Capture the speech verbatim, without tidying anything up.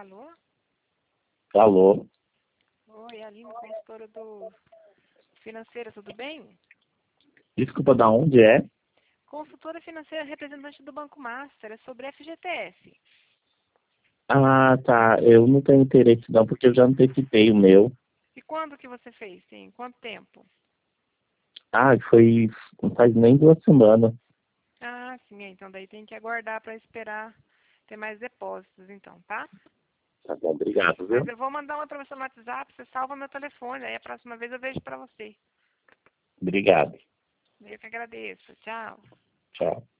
Alô? Alô? Oi, Aline, consultora do financeira, tudo bem? Desculpa, da onde é? Consultora financeira representante do Banco Master, é sobre F G T S. Ah, tá. Eu não tenho interesse não, porque eu já antecipei o meu. E quando que você fez, sim? Quanto tempo? Ah, foi não faz nem duas semanas. Ah, sim, é, então daí tem que aguardar para esperar ter mais depósitos, então, tá? Tá bom, obrigado, Mas viu? eu vou mandar uma para você no WhatsApp, você salva meu telefone, aí a próxima vez eu vejo para você. Obrigado. Eu que agradeço. Tchau. Tchau.